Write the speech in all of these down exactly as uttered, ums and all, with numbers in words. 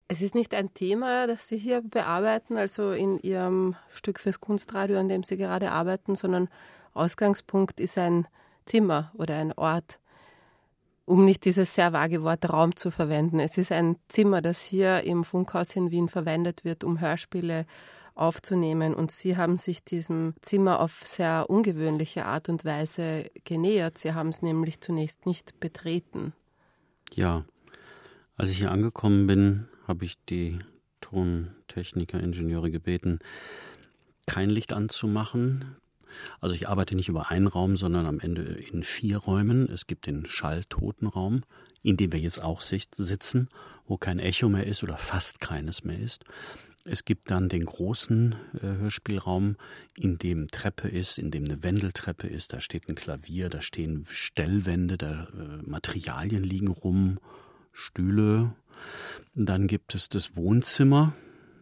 Es ist nicht ein Thema, das Sie hier bearbeiten, also in Ihrem Stück fürs Kunstradio, an dem Sie gerade arbeiten, sondern Ausgangspunkt ist ein Zimmer oder ein Ort, um nicht dieses sehr vage Wort Raum zu verwenden. Es ist ein Zimmer, das hier im Funkhaus in Wien verwendet wird, um Hörspiele aufzunehmen. Und Sie haben sich diesem Zimmer auf sehr ungewöhnliche Art und Weise genähert. Sie haben es nämlich zunächst nicht betreten. Ja, als ich hier angekommen bin, habe ich die Tontechniker, Ingenieure gebeten, kein Licht anzumachen. Also ich arbeite nicht über einen Raum, sondern am Ende in vier Räumen. Es gibt den schalltoten Raum, in dem wir jetzt auch sitzen, wo kein Echo mehr ist oder fast keines mehr ist. Es gibt dann den großen äh, Hörspielraum, in dem Treppe ist, in dem eine Wendeltreppe ist. Da steht ein Klavier, da stehen Stellwände, da äh, Materialien liegen rum, Stühle. Dann gibt es das Wohnzimmer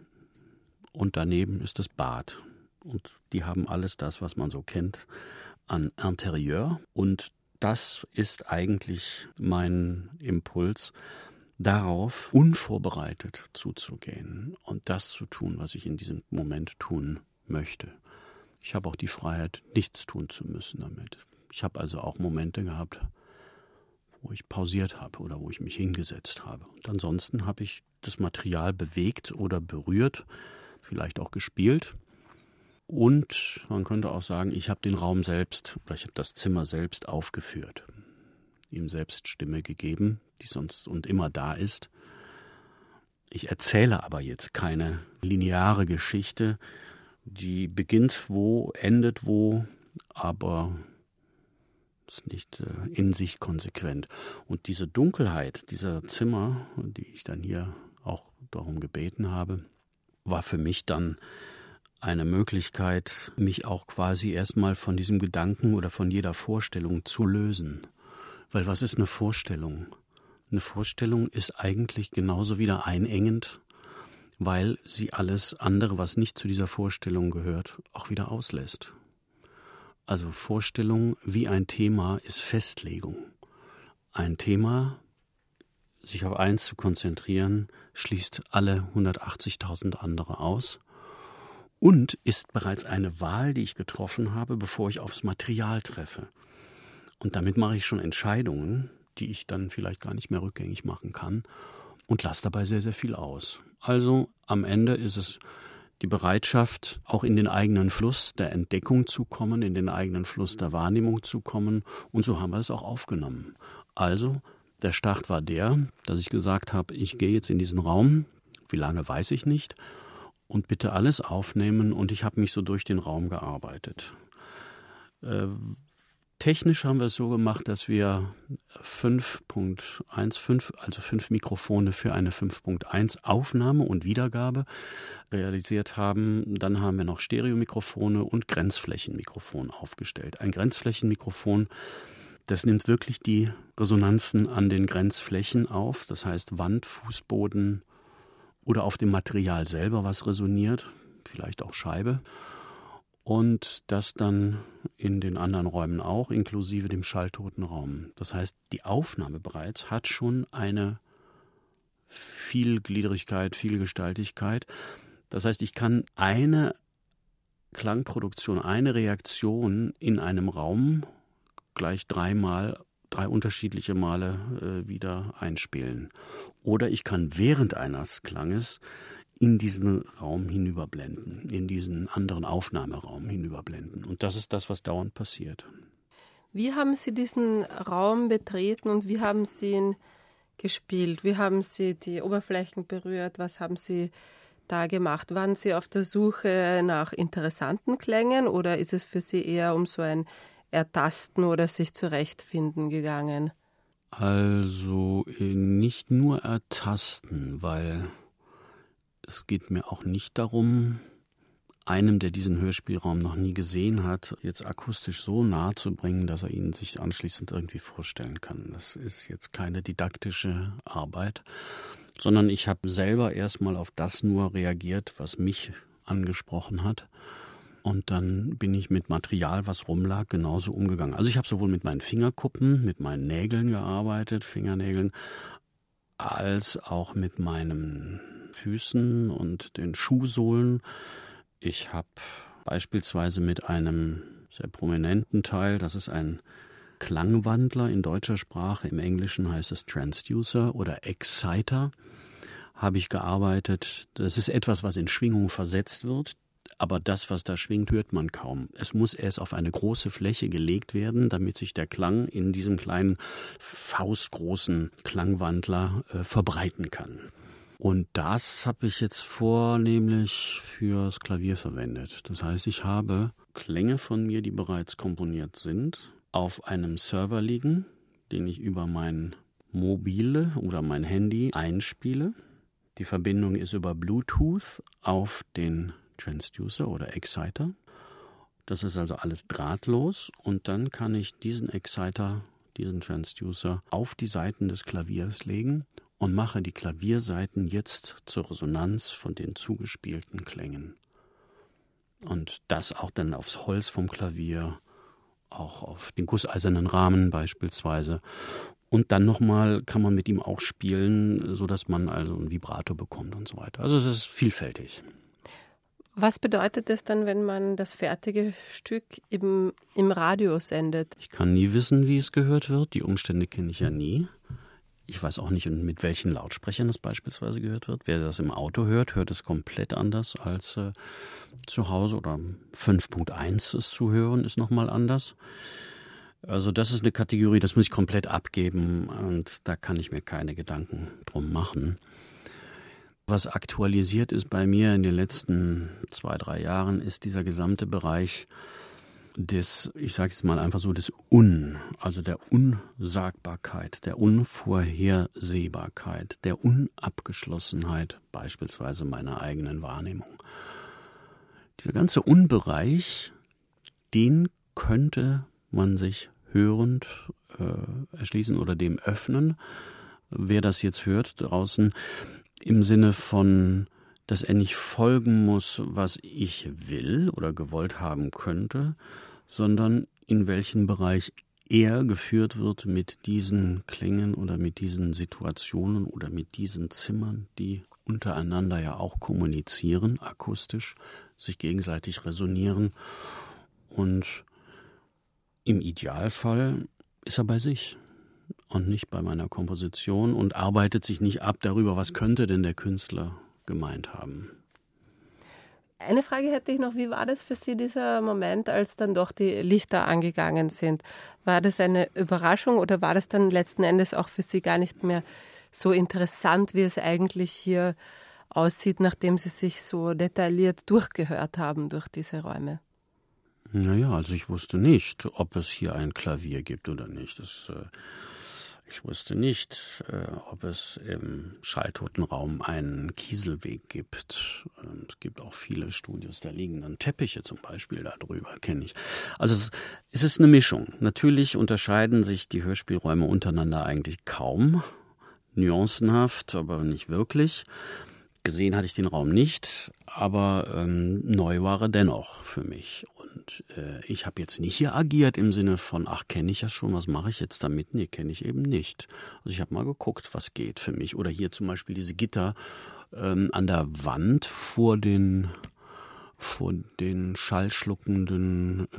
und daneben ist das Bad. Und die haben alles das, was man so kennt, an Interieur. Und das ist eigentlich mein Impuls, darauf unvorbereitet zuzugehen und das zu tun, was ich in diesem Moment tun möchte. Ich habe auch die Freiheit, nichts tun zu müssen damit. Ich habe also auch Momente gehabt, wo ich pausiert habe oder wo ich mich hingesetzt habe. Und ansonsten habe ich das Material bewegt oder berührt, vielleicht auch gespielt. Und man könnte auch sagen, ich habe den Raum selbst, oder ich habe das Zimmer selbst aufgeführt, ihm selbst Stimme gegeben, die sonst und immer da ist. Ich erzähle aber jetzt keine lineare Geschichte, die beginnt wo, endet wo, aber ist nicht äh, in sich konsequent. Und diese Dunkelheit dieser Zimmer, die ich dann hier auch darum gebeten habe, war für mich dann eine Möglichkeit, mich auch quasi erstmal von diesem Gedanken oder von jeder Vorstellung zu lösen. Weil was ist eine Vorstellung? Eine Vorstellung ist eigentlich genauso wieder einengend, weil sie alles andere, was nicht zu dieser Vorstellung gehört, auch wieder auslässt. Also Vorstellung wie ein Thema ist Festlegung. Ein Thema, sich auf eins zu konzentrieren, schließt alle hundertachtzigtausend andere aus und ist bereits eine Wahl, die ich getroffen habe, bevor ich aufs Material treffe. Und damit mache ich schon Entscheidungen, die ich dann vielleicht gar nicht mehr rückgängig machen kann und lasse dabei sehr, sehr viel aus. Also am Ende ist es die Bereitschaft, auch in den eigenen Fluss der Entdeckung zu kommen, in den eigenen Fluss der Wahrnehmung zu kommen. Und so haben wir es auch aufgenommen. Also der Start war der, dass ich gesagt habe, ich gehe jetzt in diesen Raum, wie lange weiß ich nicht, und bitte alles aufnehmen. Und ich habe mich so durch den Raum gearbeitet. Äh, Technisch haben wir es so gemacht, dass wir fünf Punkt eins, fünf, also fünf Mikrofone für eine fünf Punkt eins Aufnahme und Wiedergabe realisiert haben. Dann haben wir noch Stereomikrofone und Grenzflächenmikrofon aufgestellt. Ein Grenzflächenmikrofon, das nimmt wirklich die Resonanzen an den Grenzflächen auf. Das heißt Wand, Fußboden oder auf dem Material selber, was resoniert, vielleicht auch Scheibe. Und das dann in den anderen Räumen auch, inklusive dem schalltoten Raum. Das heißt, die Aufnahme bereits hat schon eine Vielgliedrigkeit, Vielgestaltigkeit. Das heißt, ich kann eine Klangproduktion, eine Reaktion in einem Raum gleich dreimal, drei unterschiedliche Male äh, wieder einspielen. Oder ich kann während eines Klanges in diesen Raum hinüberblenden, in diesen anderen Aufnahmeraum hinüberblenden. Und das ist das, was dauernd passiert. Wie haben Sie diesen Raum betreten und wie haben Sie ihn gespielt? Wie haben Sie die Oberflächen berührt? Was haben Sie da gemacht? Waren Sie auf der Suche nach interessanten Klängen oder ist es für Sie eher um so ein Ertasten oder sich zurechtfinden gegangen? Also nicht nur ertasten, weil es geht mir auch nicht darum, einem, der diesen Hörspielraum noch nie gesehen hat, jetzt akustisch so nahe zu bringen, dass er ihn sich anschließend irgendwie vorstellen kann. Das ist jetzt keine didaktische Arbeit, sondern ich habe selber erstmal auf das nur reagiert, was mich angesprochen hat. Und dann bin ich mit Material, was rumlag, genauso umgegangen. Also ich habe sowohl mit meinen Fingerkuppen, mit meinen Nägeln gearbeitet, Fingernägeln, als auch mit meinem Füßen und den Schuhsohlen. Ich habe beispielsweise mit einem sehr prominenten Teil, das ist ein Klangwandler in deutscher Sprache, im Englischen heißt es Transducer oder Exciter, habe ich gearbeitet. Das ist etwas, was in Schwingung versetzt wird, aber das, was da schwingt, hört man kaum. Es muss erst auf eine große Fläche gelegt werden, damit sich der Klang in diesem kleinen, faustgroßen Klangwandler äh, verbreiten kann. Und das habe ich jetzt vornehmlich fürs Klavier verwendet. Das heißt, ich habe Klänge von mir, die bereits komponiert sind, auf einem Server liegen, den ich über mein Mobile oder mein Handy einspiele. Die Verbindung ist über Bluetooth auf den Transducer oder Exciter. Das ist also alles drahtlos und dann kann ich diesen Exciter, diesen Transducer auf die Saiten des Klaviers legen und mache die Klaviersaiten jetzt zur Resonanz von den zugespielten Klängen. Und das auch dann aufs Holz vom Klavier, auch auf den gusseisernen Rahmen beispielsweise. Und dann nochmal kann man mit ihm auch spielen, sodass man also ein Vibrato bekommt und so weiter. Also es ist vielfältig. Was bedeutet es dann, wenn man das fertige Stück im, im Radio sendet? Ich kann nie wissen, wie es gehört wird. Die Umstände kenne ich ja nie. Ich weiß auch nicht, mit welchen Lautsprechern es beispielsweise gehört wird. Wer das im Auto hört, hört es komplett anders als äh, zu Hause. Oder fünf Punkt eins ist zu hören, ist nochmal anders. Also das ist eine Kategorie, das muss ich komplett abgeben und da kann ich mir keine Gedanken drum machen. Was aktualisiert ist bei mir in den letzten zwei, drei Jahren, ist dieser gesamte Bereich des, ich sage es mal einfach so, des Un, also der Unsagbarkeit, der Unvorhersehbarkeit, der Unabgeschlossenheit beispielsweise meiner eigenen Wahrnehmung. Dieser ganze Unbereich, den könnte man sich hörend äh, erschließen oder dem öffnen. Wer das jetzt hört draußen, im Sinne von, dass er nicht folgen muss, was ich will oder gewollt haben könnte, sondern in welchen Bereich er geführt wird mit diesen Klängen oder mit diesen Situationen oder mit diesen Zimmern, die untereinander ja auch kommunizieren, akustisch, sich gegenseitig resonieren. Und im Idealfall ist er bei sich und nicht bei meiner Komposition und arbeitet sich nicht ab darüber, was könnte denn der Künstler gemeint haben. Eine Frage hätte ich noch, wie war das für Sie, dieser Moment, als dann doch die Lichter angegangen sind? War das eine Überraschung oder war das dann letzten Endes auch für Sie gar nicht mehr so interessant, wie es eigentlich hier aussieht, nachdem Sie sich so detailliert durchgehört haben durch diese Räume? Naja, also ich wusste nicht, ob es hier ein Klavier gibt oder nicht. Das, äh, ich wusste nicht, äh, ob es im schalltoten Raum einen Kieselweg gibt. Ähm, es gibt auch viele Studios, da liegen dann Teppiche zum Beispiel da drüber, kenne ich. Also es, es ist eine Mischung. Natürlich unterscheiden sich die Hörspielräume untereinander eigentlich kaum. Nuancenhaft, aber nicht wirklich. Gesehen hatte ich den Raum nicht, aber ähm, neu war er dennoch für mich. Und äh, ich habe jetzt nicht hier agiert im Sinne von, ach, kenne ich ja schon, was mache ich jetzt damit? Nee, kenne ich eben nicht. Also ich habe mal geguckt, was geht für mich. Oder hier zum Beispiel diese Gitter ähm, an der Wand vor den, vor den schallschluckenden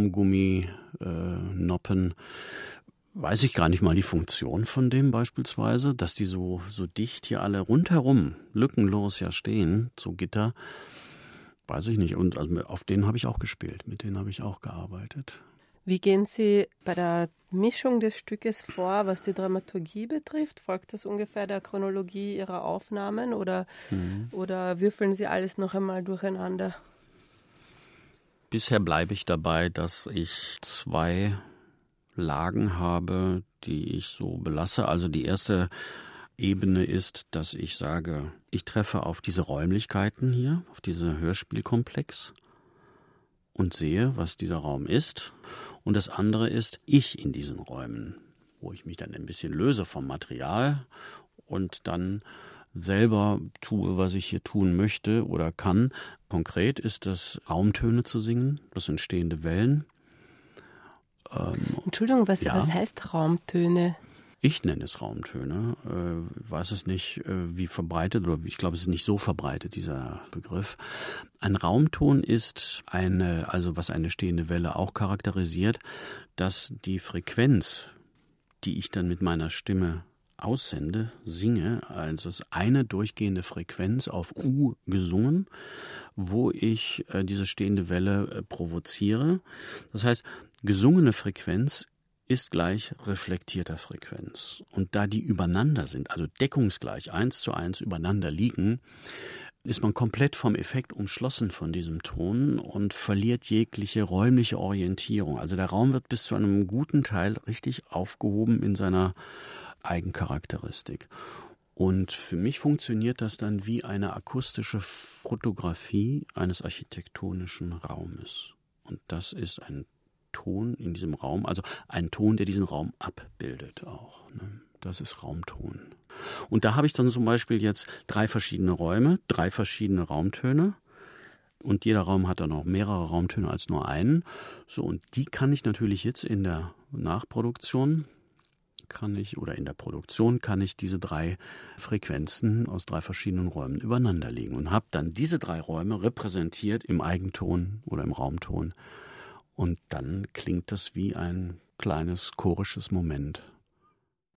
Schaumgummi-Noppen. Weiß ich gar nicht mal die Funktion von dem beispielsweise, dass die so, so dicht hier alle rundherum, lückenlos ja stehen, so Gitter, weiß ich nicht. Und also auf denen habe ich auch gespielt, mit denen habe ich auch gearbeitet. Wie gehen Sie bei der Mischung des Stückes vor, was die Dramaturgie betrifft? Folgt das ungefähr der Chronologie Ihrer Aufnahmen oder, mhm. oder würfeln Sie alles noch einmal durcheinander? Bisher bleibe ich dabei, dass ich zwei Lagen habe, die ich so belasse. Also die erste Ebene ist, dass ich sage, ich treffe auf diese Räumlichkeiten hier, auf diesen Hörspielkomplex und sehe, was dieser Raum ist. Und das andere ist, ich in diesen Räumen, wo ich mich dann ein bisschen löse vom Material und dann selber tue, was ich hier tun möchte oder kann. Konkret ist das, Raumtöne zu singen, das sind stehende Wellen. Entschuldigung, was, ja. was heißt Raumtöne? Ich nenne es Raumtöne, äh, weiß es nicht, äh, wie verbreitet, oder ich glaube, es ist nicht so verbreitet, dieser Begriff. Ein Raumton ist eine, also was eine stehende Welle auch charakterisiert, dass die Frequenz, die ich dann mit meiner Stimme aussende, singe, also es ist eine durchgehende Frequenz auf U gesungen, wo ich äh, diese stehende Welle äh, provoziere. Das heißt, gesungene Frequenz ist gleich reflektierter Frequenz. Und da die übereinander sind, also deckungsgleich eins zu eins übereinander liegen, ist man komplett vom Effekt umschlossen von diesem Ton und verliert jegliche räumliche Orientierung. Also der Raum wird bis zu einem guten Teil richtig aufgehoben in seiner Eigencharakteristik. Und für mich funktioniert das dann wie eine akustische Fotografie eines architektonischen Raumes. Und das ist ein Ton in diesem Raum, also ein Ton, der diesen Raum abbildet auch. Ne? Das ist Raumton. Und da habe ich dann zum Beispiel jetzt drei verschiedene Räume, drei verschiedene Raumtöne. Und jeder Raum hat dann auch mehrere Raumtöne als nur einen. So, und die kann ich natürlich jetzt in der Nachproduktion kann ich, oder in der Produktion kann ich diese drei Frequenzen aus drei verschiedenen Räumen übereinander legen und habe dann diese drei Räume repräsentiert im Eigenton oder im Raumton. Und dann klingt das wie ein kleines chorisches Moment.